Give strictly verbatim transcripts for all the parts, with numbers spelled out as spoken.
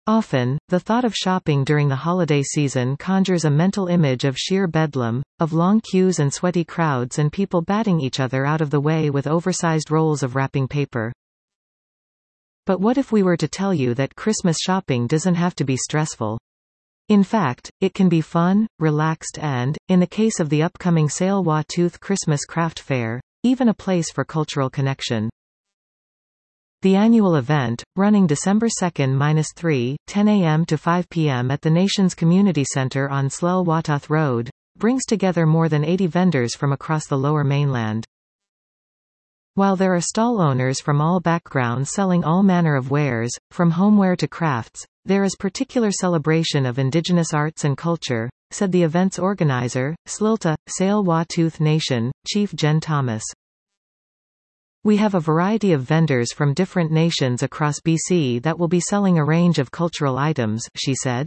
Often, the thought of shopping during the holiday season conjures a mental image of sheer bedlam, of long queues and sweaty crowds and people batting each other out of the way with oversized rolls of wrapping paper. But what if we were to tell you that Christmas shopping doesn't have to be stressful? In fact, it can be fun, relaxed and, in the case of the upcoming Tsleil-Waututh Christmas Craft Fair, even a place for cultural connection. The annual event, running December second to third, ten a m to five p m at the nation's community center on Tsleil-Waututh Road, brings together more than eighty vendors from across the Lower Mainland. While there are stall owners from all backgrounds selling all manner of wares, from homeware to crafts, there is particular celebration of Indigenous arts and culture, said the event's organizer, Slilta, Tsleil-Waututh Nation, Chief Jen Thomas. We have a variety of vendors from different nations across B C that will be selling a range of cultural items, she said.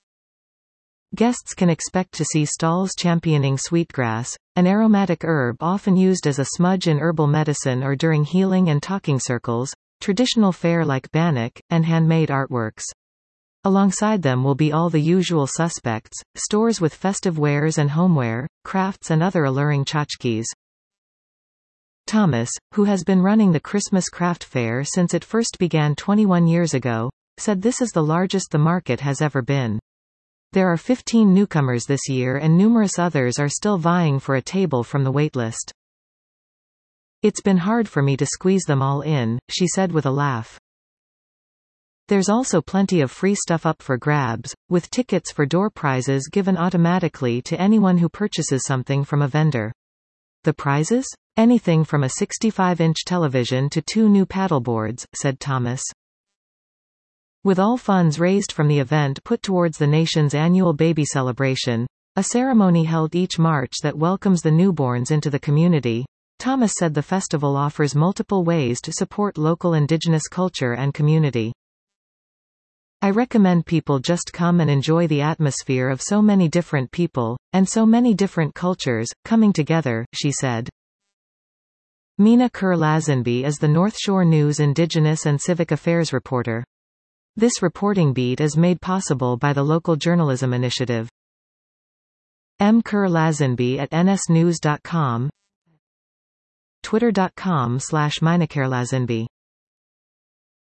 Guests can expect to see stalls championing sweetgrass, an aromatic herb often used as a smudge in herbal medicine or during healing and talking circles, traditional fare like bannock, and handmade artworks. Alongside them will be all the usual suspects, stores with festive wares and homeware, crafts and other alluring tchotchkes. Thomas, who has been running the Christmas Craft Fair since it first began twenty-one years ago, said this is the largest the market has ever been. There are fifteen newcomers this year and numerous others are still vying for a table from the waitlist. It's been hard for me to squeeze them all in, she said with a laugh. There's also plenty of free stuff up for grabs, with tickets for door prizes given automatically to anyone who purchases something from a vendor. The prizes? Anything from a sixty-five inch television to two new paddleboards, said Thomas. With all funds raised from the event put towards the nation's annual baby celebration, a ceremony held each March that welcomes the newborns into the community, Thomas said the festival offers multiple ways to support local Indigenous culture and community. I recommend people just come and enjoy the atmosphere of so many different people, and so many different cultures, coming together, she said. Mina Kerr-Lazenby is the North Shore News Indigenous and Civic Affairs reporter. This reporting beat is made possible by the Local Journalism Initiative. M. Kerr-Lazenby at n s news dot com, twitter dot com slash mina kerr lazenby